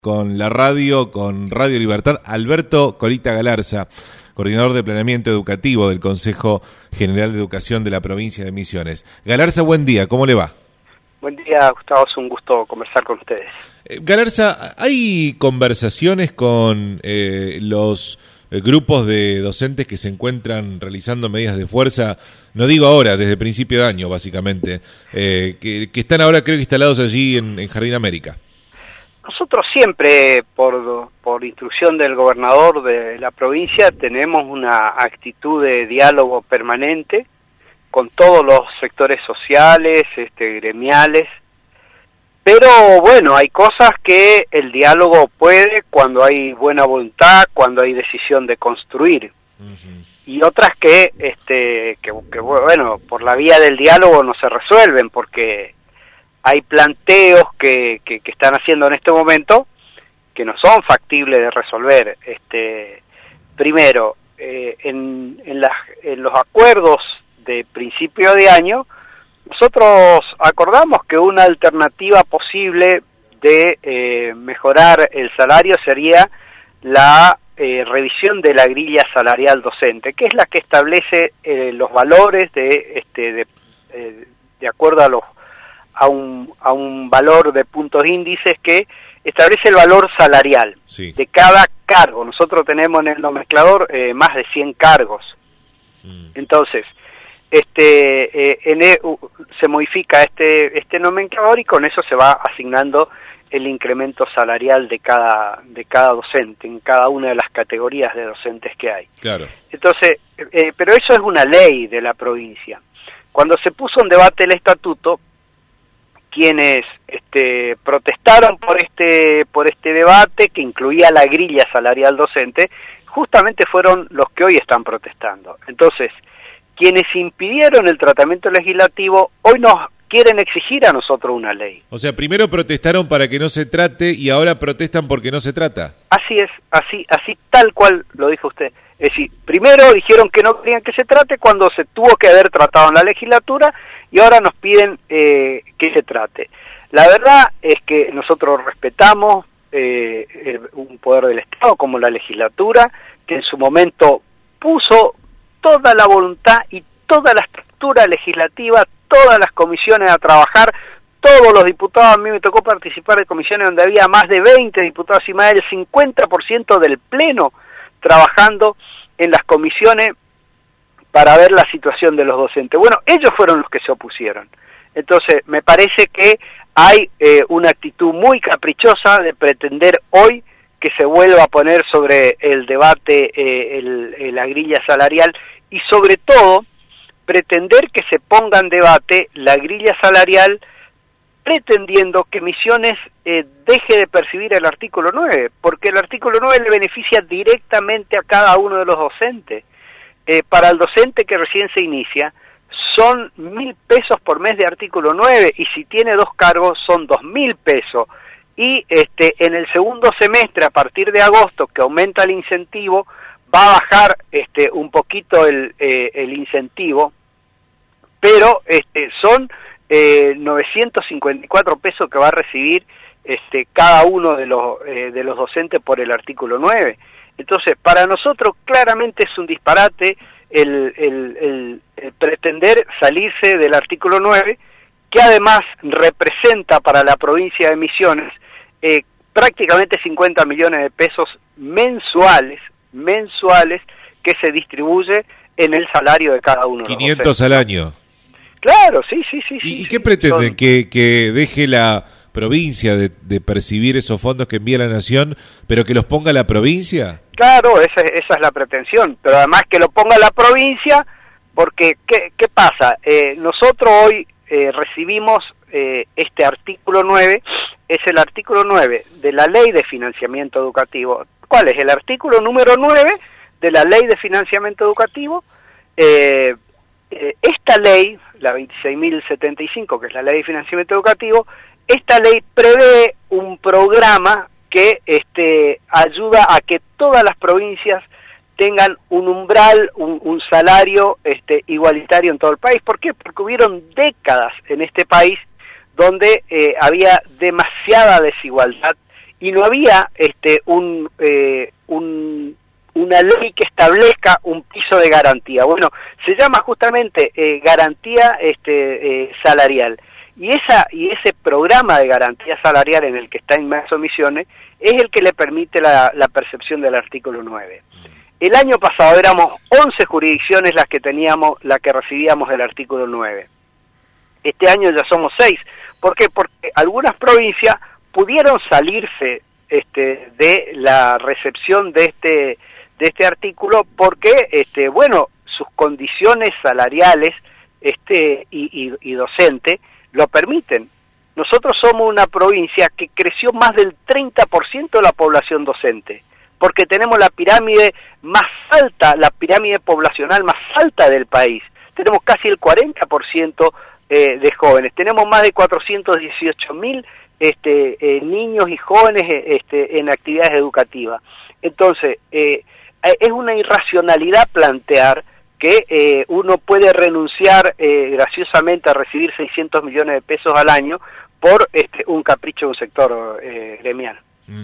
Con la radio, con Radio Libertad, Alberto Colita Galarza, coordinador de planeamiento educativo del Consejo General de Educación de la provincia de Misiones. Galarza, buen día, ¿cómo le va? Buen día, Gustavo, es un gusto conversar con ustedes. Galarza, ¿hay conversaciones con los grupos de docentes que se encuentran realizando medidas de fuerza? No digo ahora, desde principio de año, básicamente, que están ahora, creo que instalados allí en Jardín América. Nosotros siempre, por instrucción del gobernador de la provincia, tenemos una actitud de diálogo permanente con todos los sectores sociales, gremiales, pero bueno, hay cosas que el diálogo puede cuando hay buena voluntad, cuando hay decisión de construir, y otras que bueno, por la vía del diálogo no se resuelven, porque hay planteos que están haciendo en este momento que no son factibles de resolver. Primero, en los acuerdos de principio de año, nosotros acordamos que una alternativa posible de mejorar el salario sería la revisión de la grilla salarial docente, que es la que establece los valores de acuerdo a un valor de puntos índices que establece el valor salarial de cada cargo. Nosotros tenemos en el nomenclador más de 100 cargos. Entonces, se modifica este nomenclador y con eso se va asignando el incremento salarial de cada docente, en cada una de las categorías de docentes que hay. Claro. Entonces, pero eso es una ley de la provincia. Cuando se puso en debate el estatuto, quienes protestaron por este debate que incluía la grilla salarial docente, justamente fueron los que hoy están protestando. Entonces, quienes impidieron el tratamiento legislativo, hoy nos quieren exigir a nosotros una ley. O sea, primero protestaron para que no se trate y ahora protestan porque no se trata. Así es, así tal cual lo dijo usted. Es decir, primero dijeron que no querían que se trate cuando se tuvo que haber tratado en la legislatura y ahora nos piden que se trate. La verdad es que nosotros respetamos un poder del Estado como la legislatura, que en su momento puso toda la voluntad y toda la estructura legislativa, todas las comisiones a trabajar, todos los diputados. A mí me tocó participar de comisiones donde había más de 20 diputados y más del 50% del pleno trabajando en las comisiones para ver la situación de los docentes. Bueno, ellos fueron los que se opusieron. Entonces, me parece que hay una actitud muy caprichosa de pretender hoy que se vuelva a poner sobre el debate la grilla salarial y sobre todo pretender que se ponga en debate la grilla salarial pretendiendo que Misiones deje de percibir el artículo 9, porque el artículo 9 le beneficia directamente a cada uno de los docentes. Para el docente que recién se inicia, son 1.000 pesos por mes de artículo 9, y si tiene 2 cargos, son 2.000 pesos. Y en el segundo semestre, a partir de agosto, que aumenta el incentivo, va a bajar un poquito el incentivo, pero son 954 pesos que va a recibir cada uno de los docentes por el artículo 9. Entonces, para nosotros claramente es un disparate el pretender salirse del artículo 9, que además representa para la provincia de Misiones prácticamente 50 millones de pesos mensuales que se distribuye en el salario de cada uno de los 500 docentes. al año. Claro, sí. ¿Y qué pretenden? ¿Que deje la provincia de percibir esos fondos que envía la Nación, pero que los ponga la provincia? Claro, esa es la pretensión, pero además que lo ponga la provincia, porque ¿qué pasa? Nosotros hoy recibimos este artículo 9, es el artículo 9 de la Ley de Financiamiento Educativo. ¿Cuál es? El artículo número 9 de la Ley de Financiamiento Educativo. Esta ley, la 26.075, que es la Ley de Financiamiento Educativo, esta ley prevé un programa que ayuda a que todas las provincias tengan un umbral, un salario igualitario en todo el país. ¿Por qué? Porque hubieron décadas en este país donde había demasiada desigualdad y no había una ley que establezca un piso de garantía. Bueno, se llama justamente garantía salarial. Y ese programa de garantía salarial en el que está inmerso Misiones es el que le permite la percepción del artículo 9. El año pasado éramos 11 jurisdicciones las que recibíamos el artículo 9. Este año ya somos 6. ¿Por qué? Porque algunas provincias pudieron salirse de la recepción de este artículo porque, sus condiciones salariales y docente lo permiten. Nosotros somos una provincia que creció más del 30% de la población docente, porque tenemos la pirámide más alta, la pirámide poblacional más alta del país. Tenemos casi el 40% de jóvenes. Tenemos más de 418.000 niños y jóvenes en actividades educativas. Entonces, es una irracionalidad plantear que uno puede renunciar graciosamente a recibir 600 millones de pesos al año por un capricho de un sector gremial.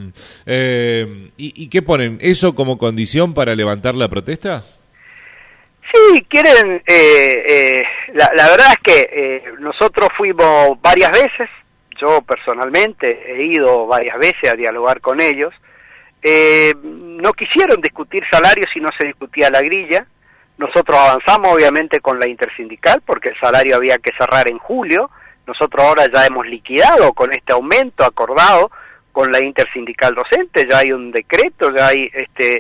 ¿Y qué ponen? ¿Eso como condición para levantar la protesta? Sí, quieren... la verdad es que nosotros fuimos varias veces, yo personalmente he ido varias veces a dialogar con ellos. No quisieron discutir salarios si no se discutía la grilla. Nosotros avanzamos obviamente con la intersindical porque el salario había que cerrar en julio. Nosotros ahora ya hemos liquidado con este aumento acordado con la intersindical docente, ya hay un decreto, ya hay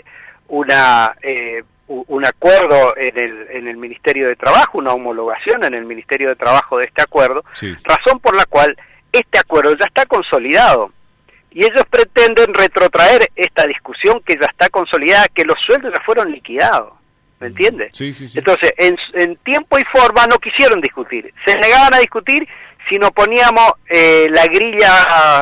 un acuerdo en el Ministerio de Trabajo, una homologación en el Ministerio de Trabajo de este acuerdo, sí. Razón por la cual este acuerdo ya está consolidado. Y ellos pretenden retrotraer esta discusión que ya está consolidada, que los sueldos ya fueron liquidados. ¿Me entiendes? Sí, sí, sí. Entonces, en tiempo y forma no quisieron discutir. Se negaban a discutir si no poníamos la grilla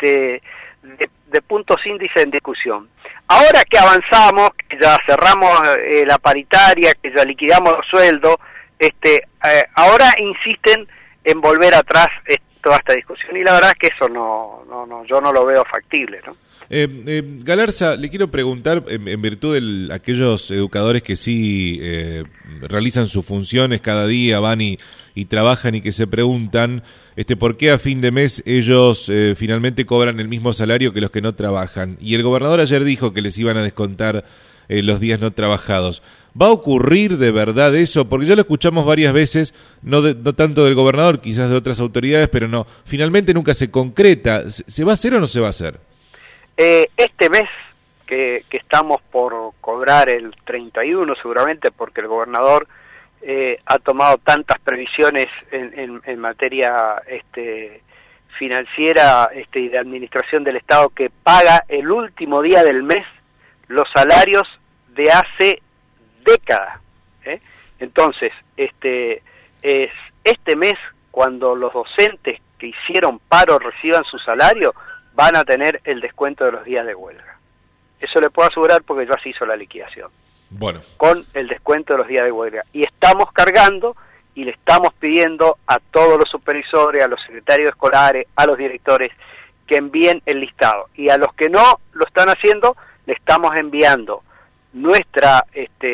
de puntos índice en discusión. Ahora que avanzamos, que ya cerramos la paritaria, que ya liquidamos los sueldos, ahora insisten en volver atrás toda esta discusión, y la verdad es que eso yo no lo veo factible, ¿no? Galarza, le quiero preguntar, en virtud de aquellos educadores que sí realizan sus funciones cada día, van y trabajan y que se preguntan por qué a fin de mes ellos finalmente cobran el mismo salario que los que no trabajan. Y el gobernador ayer dijo que les iban a descontar los días no trabajados. ¿Va a ocurrir de verdad eso? Porque ya lo escuchamos varias veces, no tanto del gobernador, quizás de otras autoridades, pero no, finalmente nunca se concreta. ¿Se va a hacer o no se va a hacer? Este mes que estamos por cobrar el 31 seguramente, porque el gobernador ha tomado tantas previsiones en materia financiera y de administración del Estado, que paga el último día del mes los salarios de hace décadas. Entonces, es este mes cuando los docentes que hicieron paro reciban su salario, van a tener el descuento de los días de huelga. Eso le puedo asegurar porque ya se hizo la liquidación. Bueno. Con el descuento de los días de huelga. Y estamos cargando y le estamos pidiendo a todos los supervisores, a los secretarios escolares, a los directores, que envíen el listado. Y a los que no lo están haciendo, le estamos enviando nuestra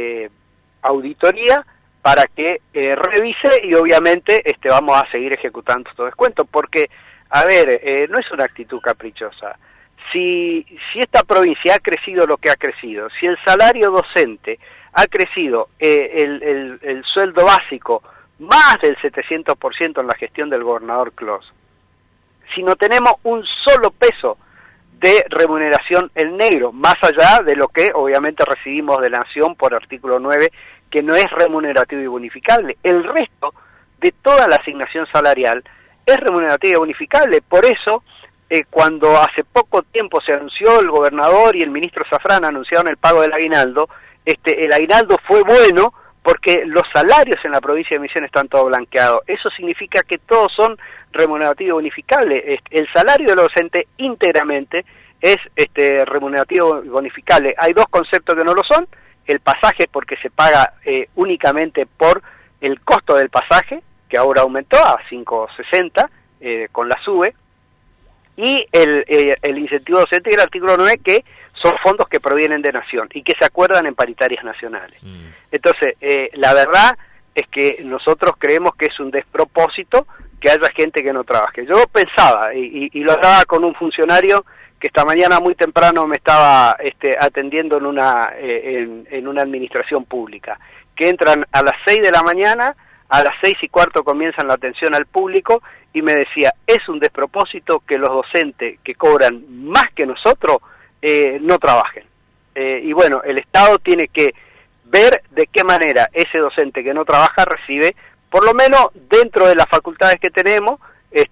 auditoría para que revise, y obviamente vamos a seguir ejecutando estos descuentos, porque a ver, no es una actitud caprichosa. Si esta provincia ha crecido lo que ha crecido, si el salario docente ha crecido, el sueldo básico más del 700% en la gestión del gobernador Clos, si no tenemos un solo peso de remuneración en negro, más allá de lo que obviamente recibimos de la Nación por artículo 9, que no es remunerativo y bonificable, el resto de toda la asignación salarial es remunerativa y bonificable. Por eso, cuando hace poco tiempo se anunció, el gobernador y el ministro Zafrán anunciaron el pago del aguinaldo, el aguinaldo fue bueno porque los salarios en la provincia de Misiones están todos blanqueados. Eso significa que todos son remunerativos y bonificables. El salario del docente íntegramente es remunerativo y bonificable. Hay dos conceptos que no lo son: el pasaje, porque se paga únicamente por el costo del pasaje, que ahora aumentó a 5.60 con la SUBE, y el incentivo docente y el artículo 9, que son fondos que provienen de Nación y que se acuerdan en paritarias nacionales. Entonces, la verdad es que nosotros creemos que es un despropósito que haya gente que no trabaje. Yo pensaba, y lo hablaba con un funcionario que esta mañana muy temprano me estaba atendiendo en una administración pública, que entran a las 6 de la mañana, a las 6:15 comienzan la atención al público, y me decía, es un despropósito que los docentes que cobran más que nosotros no trabajen. Y bueno, el Estado tiene que ver de qué manera ese docente que no trabaja recibe, por lo menos dentro de las facultades que tenemos,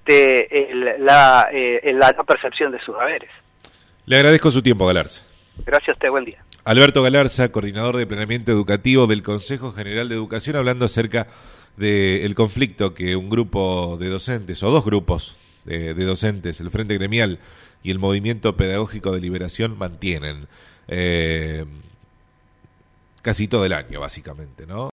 la no percepción de sus haberes. Le agradezco su tiempo, Galarza. Gracias a usted, buen día. Alberto Galarza, coordinador de planeamiento educativo del Consejo General de Educación, hablando acerca del conflicto que un grupo de docentes, o dos grupos de docentes, el Frente Gremial y el Movimiento Pedagógico de Liberación, mantienen casi todo el año, básicamente, ¿no?